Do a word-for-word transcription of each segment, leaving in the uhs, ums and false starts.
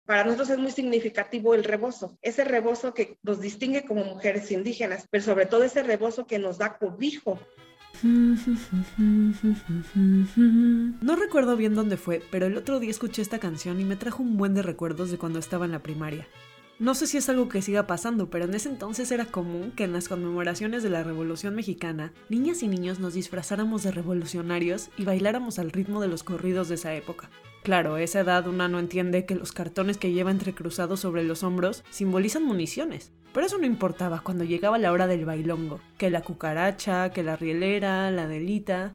Para nosotros es muy significativo el rebozo, ese rebozo que nos distingue como mujeres indígenas, pero sobre todo ese rebozo que nos da cobijo. No recuerdo bien dónde fue, pero el otro día escuché esta canción y me trajo un buen de recuerdos de cuando estaba en la primaria. No sé si es algo que siga pasando, pero en ese entonces era común que en las conmemoraciones de la Revolución Mexicana, niñas y niños nos disfrazáramos de revolucionarios y bailáramos al ritmo de los corridos de esa época. Claro, a esa edad una no entiende que los cartones que lleva entrecruzados sobre los hombros simbolizan municiones. Pero eso no importaba cuando llegaba la hora del bailongo, que la cucaracha, que la rielera, la delita.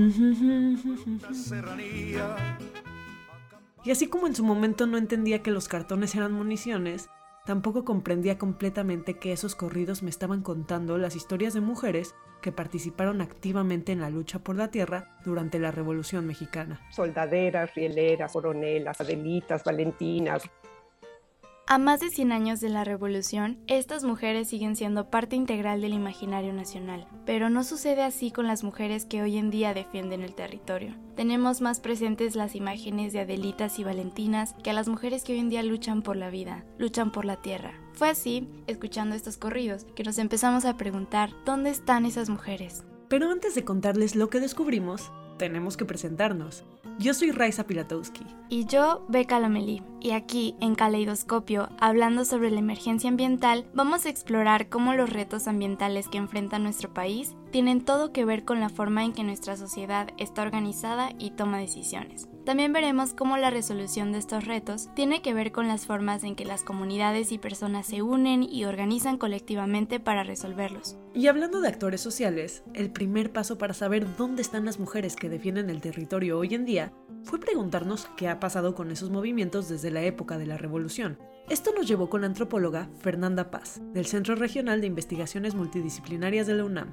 Y así como en su momento no entendía que los cartones eran municiones, tampoco comprendía completamente que esos corridos me estaban contando las historias de mujeres que participaron activamente en la lucha por la tierra durante la Revolución Mexicana. Soldaderas, rieleras, coronelas, adelitas, valentinas. A más de cien años de la Revolución, estas mujeres siguen siendo parte integral del imaginario nacional, pero no sucede así con las mujeres que hoy en día defienden el territorio. Tenemos más presentes las imágenes de adelitas y valentinas que a las mujeres que hoy en día luchan por la vida, luchan por la tierra. Fue así, escuchando estos corridos, que nos empezamos a preguntar ¿dónde están esas mujeres? Pero antes de contarles lo que descubrimos, tenemos que presentarnos. Yo soy Raiza Pilatowski. Y yo, Becca Lomelí. Y aquí, en Caleidoscopio, hablando sobre la emergencia ambiental, vamos a explorar cómo los retos ambientales que enfrenta nuestro país tienen todo que ver con la forma en que nuestra sociedad está organizada y toma decisiones. También veremos cómo la resolución de estos retos tiene que ver con las formas en que las comunidades y personas se unen y organizan colectivamente para resolverlos. Y hablando de actores sociales, el primer paso para saber dónde están las mujeres que defienden el territorio hoy en día fue preguntarnos qué ha pasado con esos movimientos desde la época de la Revolución. Esto nos llevó con la antropóloga Fernanda Paz, del Centro Regional de Investigaciones Multidisciplinarias de la UNAM.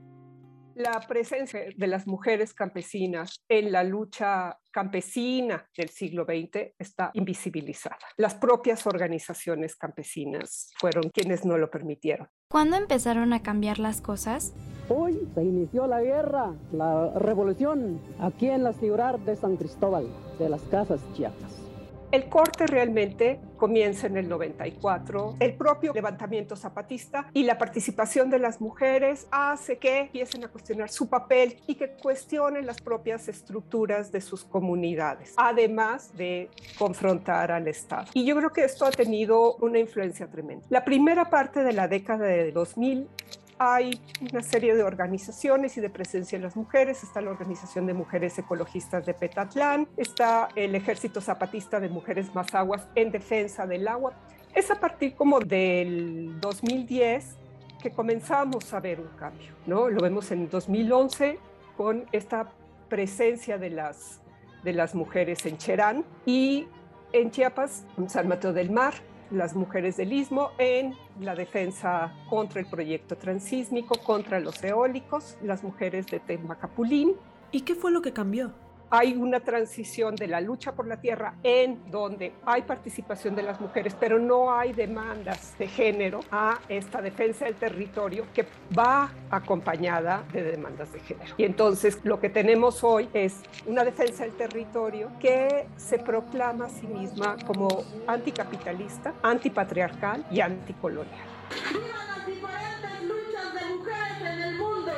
La presencia de las mujeres campesinas en la lucha campesina del siglo veinte está invisibilizada. Las propias organizaciones campesinas fueron quienes no lo permitieron. ¿Cuándo empezaron a cambiar las cosas? Hoy se inició la guerra, la revolución, aquí en la ciudad de San Cristóbal, de las Casas, Chiapas. El corte realmente comienza en el noventa y cuatro. El propio levantamiento zapatista y la participación de las mujeres hace que empiecen a cuestionar su papel y que cuestionen las propias estructuras de sus comunidades, además de confrontar al Estado. Y yo creo que esto ha tenido una influencia tremenda. La primera parte de la década de dos mil hay una serie de organizaciones y de presencia de las mujeres. Está la Organización de Mujeres Ecologistas de Petatlán, está el Ejército Zapatista de Mujeres Mazahuas en defensa del agua. Es a partir como del dos mil diez que comenzamos a ver un cambio, ¿no? Lo vemos en dos mil once con esta presencia de las, de las mujeres en Cherán y en Chiapas, en San Mateo del Mar, las mujeres del Istmo en la defensa contra el proyecto transísmico, contra los eólicos, las mujeres de Temacapulín. ¿Y qué fue lo que cambió? Hay una transición de la lucha por la tierra en donde hay participación de las mujeres, pero no hay demandas de género a esta defensa del territorio que va acompañada de demandas de género. Y entonces lo que tenemos hoy es una defensa del territorio que se proclama a sí misma como anticapitalista, antipatriarcal y anticolonial. ¡Viva las diferentes luchas de mujeres en el mundo!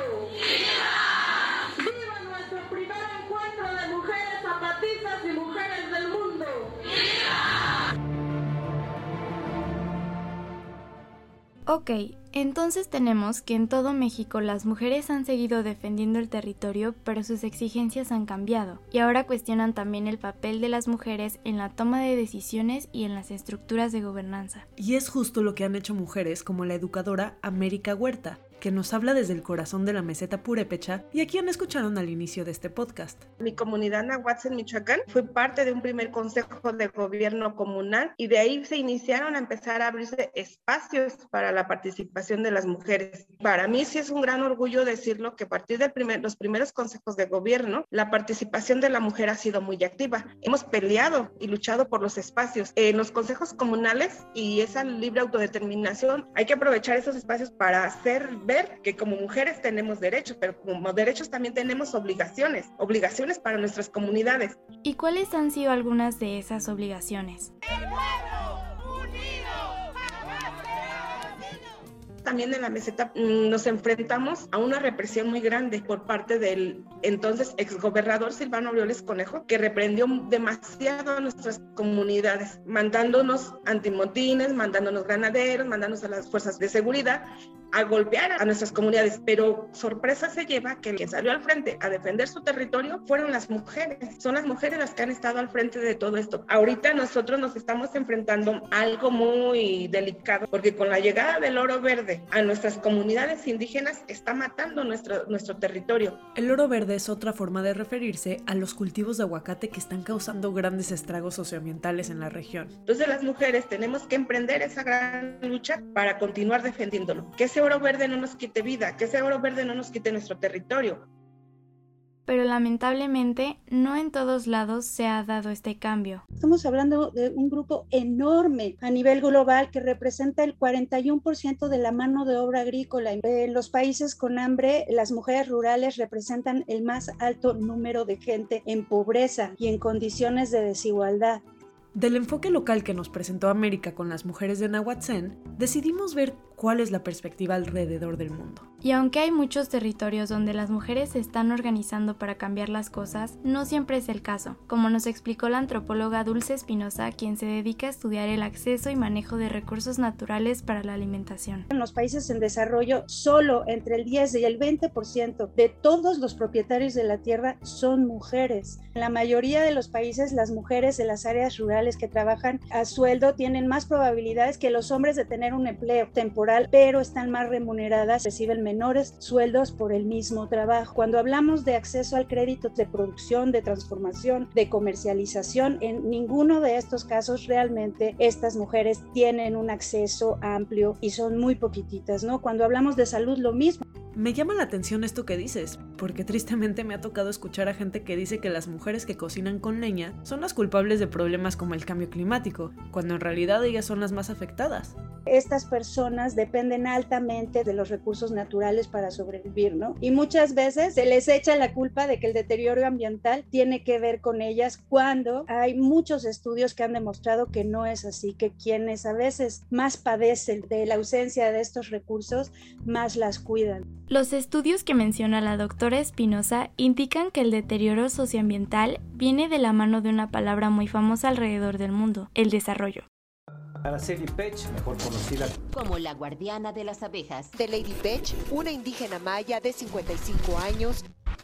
Zapatistas y mujeres del mundo. Ok, entonces tenemos que en todo México las mujeres han seguido defendiendo el territorio, pero sus exigencias han cambiado, y ahora cuestionan también el papel de las mujeres en la toma de decisiones y en las estructuras de gobernanza. Y es justo lo que han hecho mujeres como la educadora América Huerta, que nos habla desde el corazón de la meseta purépecha y a quien escucharon al inicio de este podcast. Mi comunidad náhuatl en Michoacán fue parte de un primer consejo de gobierno comunal y de ahí se iniciaron a empezar a abrirse espacios para la participación de las mujeres. Para mí sí es un gran orgullo decirlo que a partir de primer, los primeros consejos de gobierno, la participación de la mujer ha sido muy activa. Hemos peleado y luchado por los espacios en los consejos comunales y esa libre autodeterminación. Hay que aprovechar esos espacios para hacer ver que como mujeres tenemos derechos, pero como derechos también tenemos obligaciones, obligaciones para nuestras comunidades. ¿Y cuáles han sido algunas de esas obligaciones? ¡El pueblo! también en la meseta mmm, nos enfrentamos a una represión muy grande por parte del entonces exgobernador Silvano Aureoles Conejo, que reprendió demasiado a nuestras comunidades, mandándonos antimotines, mandándonos granaderos, mandándonos a las fuerzas de seguridad a golpear a nuestras comunidades, pero sorpresa se lleva que quien salió al frente a defender su territorio fueron las mujeres. Son las mujeres las que han estado al frente de todo esto. Ahorita nosotros nos estamos enfrentando a algo muy delicado, porque con la llegada del oro verde a nuestras comunidades indígenas está matando nuestro, nuestro territorio. El oro verde es otra forma de referirse a los cultivos de aguacate que están causando grandes estragos socioambientales en la región. Entonces las mujeres tenemos que emprender esa gran lucha para continuar defendiéndolo. Que ese oro verde no nos quite vida, que ese oro verde no nos quite nuestro territorio. Pero lamentablemente no en todos lados se ha dado este cambio. Estamos hablando de un grupo enorme a nivel global que representa el cuarenta y uno por ciento de la mano de obra agrícola. En los países con hambre, las mujeres rurales representan el más alto número de gente en pobreza y en condiciones de desigualdad. Del enfoque local que nos presentó América con las mujeres de Nahuatzin, decidimos ver cuál es la perspectiva alrededor del mundo. Y aunque hay muchos territorios donde las mujeres se están organizando para cambiar las cosas, no siempre es el caso, como nos explicó la antropóloga Dulce Espinosa, quien se dedica a estudiar el acceso y manejo de recursos naturales para la alimentación. En los países en desarrollo, solo entre el diez y el veinte por ciento de todos los propietarios de la tierra son mujeres. En la mayoría de los países, las mujeres de las áreas rurales que trabajan a sueldo tienen más probabilidades que los hombres de tener un empleo temporal, pero están más remuneradas, reciben menores sueldos por el mismo trabajo. Cuando hablamos de acceso al crédito de producción, de transformación, de comercialización, en ninguno de estos casos realmente estas mujeres tienen un acceso amplio y son muy poquititas, ¿no? Cuando hablamos de salud, lo mismo. Me llama la atención esto que dices, porque tristemente me ha tocado escuchar a gente que dice que las mujeres que cocinan con leña son las culpables de problemas como el cambio climático, cuando en realidad ellas son las más afectadas. Estas personas dependen altamente de los recursos naturales para sobrevivir, ¿no? Y muchas veces se les echa la culpa de que el deterioro ambiental tiene que ver con ellas, cuando hay muchos estudios que han demostrado que no es así, que quienes a veces más padecen de la ausencia de estos recursos, más las cuidan. Los estudios que menciona la doctora Espinosa indican que el deterioro socioambiental viene de la mano de una palabra muy famosa alrededor del mundo, el desarrollo. Araceli Pech, mejor conocida como la guardiana de las abejas. De Lady Pech, una indígena maya de cincuenta y cinco años.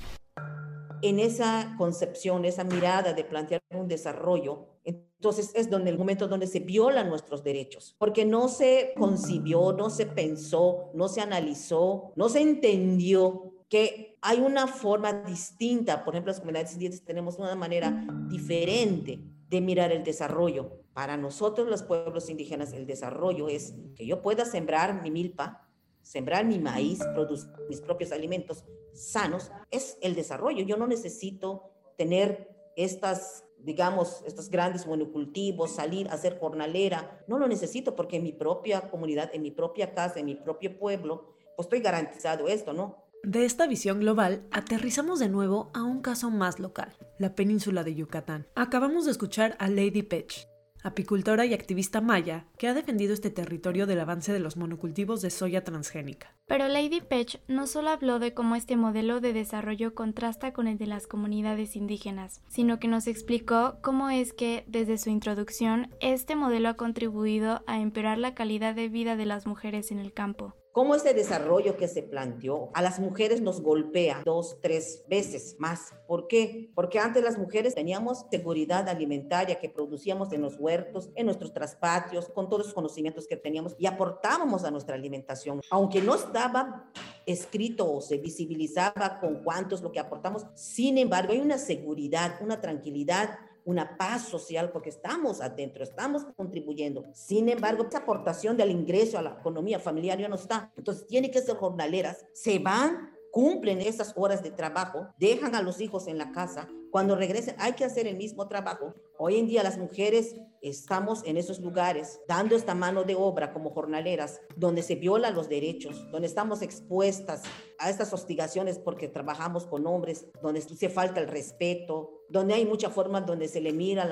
En esa concepción, esa mirada de plantear un desarrollo, entonces es donde el momento donde se violan nuestros derechos, porque no se concibió, no se pensó, no se analizó, no se entendió que hay una forma distinta. Por ejemplo, las comunidades indígenas tenemos una manera diferente de mirar el desarrollo. Para nosotros, los pueblos indígenas, el desarrollo es que yo pueda sembrar mi milpa, sembrar mi maíz, producir mis propios alimentos sanos, es el desarrollo. Yo no necesito tener estas, digamos, estos grandes monocultivos, salir a hacer jornalera. No lo necesito, porque en mi propia comunidad, en mi propia casa, en mi propio pueblo, pues estoy garantizado esto, ¿no? De esta visión global, aterrizamos de nuevo a un caso más local, la península de Yucatán. Acabamos de escuchar a Lady Pech, apicultora y activista maya, que ha defendido este territorio del avance de los monocultivos de soya transgénica. Pero Lady Pech no solo habló de cómo este modelo de desarrollo contrasta con el de las comunidades indígenas, sino que nos explicó cómo es que, desde su introducción, este modelo ha contribuido a empeorar la calidad de vida de las mujeres en el campo. Cómo este desarrollo que se planteó a las mujeres nos golpea dos, tres veces más. ¿Por qué? Porque antes las mujeres teníamos seguridad alimentaria que producíamos en los huertos, en nuestros traspatios, con todos los conocimientos que teníamos y aportábamos a nuestra alimentación. Aunque no estaba escrito o se visibilizaba con cuánto es lo que aportamos, sin embargo hay una seguridad, una tranquilidad, una paz social, porque estamos adentro, estamos contribuyendo. Sin embargo, esa aportación del ingreso a la economía familiar ya no está. Entonces, tienen que ser jornaleras, se van, cumplen esas horas de trabajo, dejan a los hijos en la casa. Cuando regresen, hay que hacer el mismo trabajo. Hoy en día las mujeres estamos en esos lugares, dando esta mano de obra como jornaleras, donde se violan los derechos, donde estamos expuestas a estas hostigaciones porque trabajamos con hombres, donde se falta el respeto, donde hay muchas formas donde se le mira a la mujer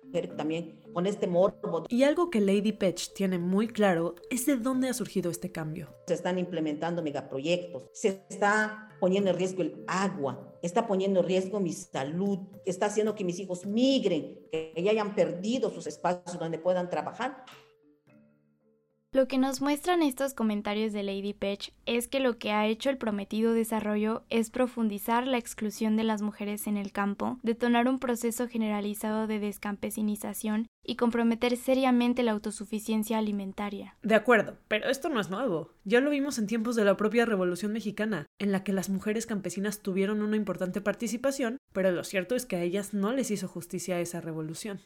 también con este morbo. Y algo que Lady Petsch tiene muy claro es de dónde ha surgido este cambio. Se están implementando megaproyectos, se está poniendo en riesgo el agua, está poniendo en riesgo mi salud, está haciendo que mis hijos migren, que ya hayan perdido sus espacios donde puedan trabajar. Lo que nos muestran estos comentarios de Lady Petsch es que lo que ha hecho el prometido desarrollo es profundizar la exclusión de las mujeres en el campo, detonar un proceso generalizado de descampesinización y comprometer seriamente la autosuficiencia alimentaria. De acuerdo, pero esto no es nuevo. Ya lo vimos en tiempos de la propia Revolución Mexicana, en la que las mujeres campesinas tuvieron una importante participación, pero lo cierto es que a ellas no les hizo justicia esa revolución.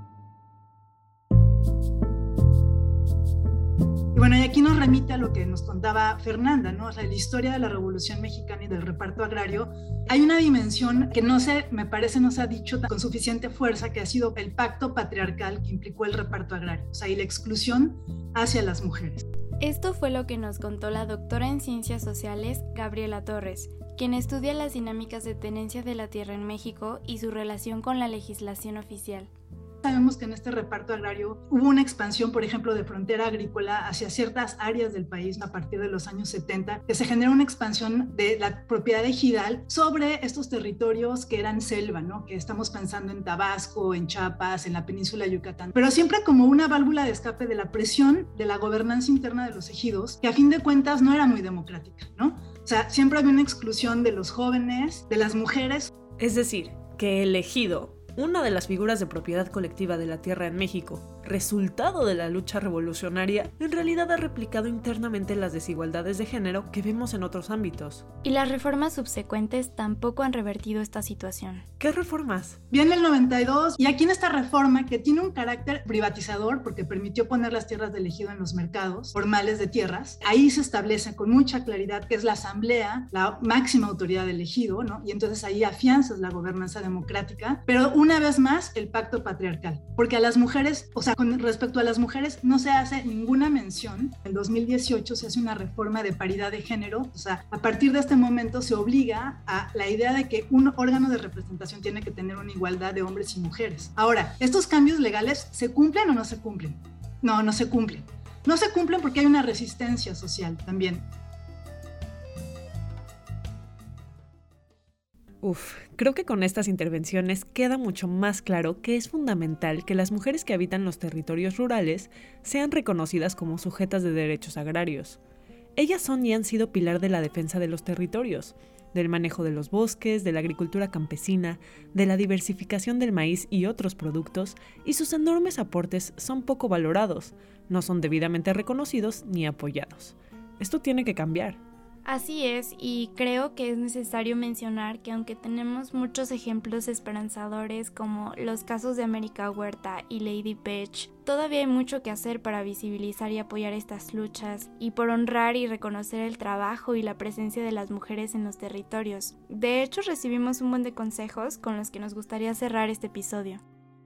Y bueno, y aquí nos remite a lo que nos contaba Fernanda, ¿no? O sea, la historia de la Revolución Mexicana y del reparto agrario. Hay una dimensión que no se, me parece, no se ha dicho con suficiente fuerza, que ha sido el pacto patriarcal que implicó el reparto agrario, o sea, y la exclusión hacia las mujeres. Esto fue lo que nos contó la doctora en Ciencias Sociales, Gabriela Torres, quien estudia las dinámicas de tenencia de la tierra en México y su relación con la legislación oficial. Sabemos que en este reparto agrario hubo una expansión, por ejemplo, de frontera agrícola hacia ciertas áreas del país a partir de los años setenta, que se generó una expansión de la propiedad ejidal sobre estos territorios que eran selva, ¿no? Que estamos pensando en Tabasco, en Chiapas, en la península de Yucatán, pero siempre como una válvula de escape de la presión de la gobernanza interna de los ejidos, que a fin de cuentas no era muy democrática, ¿no? O sea, siempre había una exclusión de los jóvenes, de las mujeres. Es decir, que el ejido, una de las figuras de propiedad colectiva de la tierra en México, resultado de la lucha revolucionaria, en realidad ha replicado internamente las desigualdades de género que vemos en otros ámbitos. Y las reformas subsecuentes tampoco han revertido esta situación. ¿Qué reformas? Viene el noventa y dos, y aquí en esta reforma, que tiene un carácter privatizador porque permitió poner las tierras del ejido en los mercados formales de tierras, ahí se establece con mucha claridad que es la asamblea la máxima autoridad del ejido, ¿no? Y entonces ahí afianzas la gobernanza democrática, pero una vez más el pacto patriarcal, porque a las mujeres, o sea, con respecto a las mujeres no se hace ninguna mención. En dos mil dieciocho se hace una reforma de paridad de género, o sea, a partir de este momento se obliga a la idea de que un órgano de representación tiene que tener una igualdad de hombres y mujeres. Ahora, ¿estos cambios legales se cumplen o no se cumplen? No, no se cumplen. No se cumplen porque hay una resistencia social también. Uf, creo que con estas intervenciones queda mucho más claro que es fundamental que las mujeres que habitan los territorios rurales sean reconocidas como sujetas de derechos agrarios. Ellas son y han sido pilar de la defensa de los territorios, del manejo de los bosques, de la agricultura campesina, de la diversificación del maíz y otros productos, y sus enormes aportes son poco valorados, no son debidamente reconocidos ni apoyados. Esto tiene que cambiar. Así es, y creo que es necesario mencionar que aunque tenemos muchos ejemplos esperanzadores como los casos de América Huerta y Lady Petsch, todavía hay mucho que hacer para visibilizar y apoyar estas luchas y por honrar y reconocer el trabajo y la presencia de las mujeres en los territorios. De hecho, recibimos un buen de consejos con los que nos gustaría cerrar este episodio.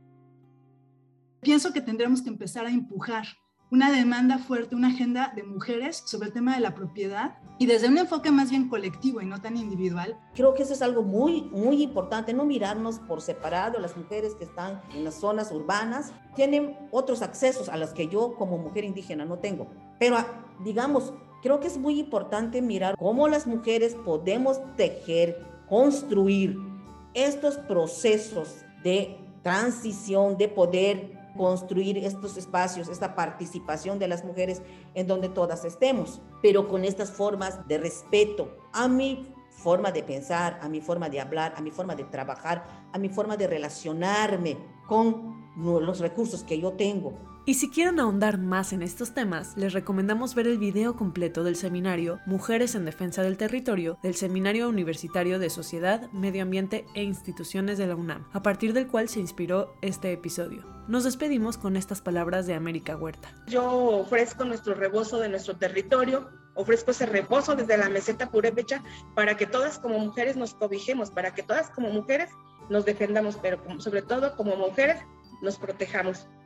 Pienso que tendremos que empezar a empujar una demanda fuerte, una agenda de mujeres sobre el tema de la propiedad y desde un enfoque más bien colectivo y no tan individual. Creo que eso es algo muy, muy importante, no mirarnos por separado. Las mujeres que están en las zonas urbanas tienen otros accesos a los que yo como mujer indígena no tengo. Pero digamos, creo que es muy importante mirar cómo las mujeres podemos tejer, construir estos procesos de transición, de poder construir estos espacios, esta participación de las mujeres en donde todas estemos, pero con estas formas de respeto a mi forma de pensar, a mi forma de hablar, a mi forma de trabajar, a mi forma de relacionarme con los recursos que yo tengo. Y si quieren ahondar más en estos temas, les recomendamos ver el video completo del seminario Mujeres en Defensa del Territorio del Seminario Universitario de Sociedad, Medio Ambiente e Instituciones de la UNAM, a partir del cual se inspiró este episodio. Nos despedimos con estas palabras de América Huerta. Yo ofrezco nuestro rebozo de nuestro territorio, ofrezco ese rebozo desde la meseta purépecha para que todas como mujeres nos cobijemos, para que todas como mujeres nos defendamos, pero sobre todo como mujeres nos protejamos.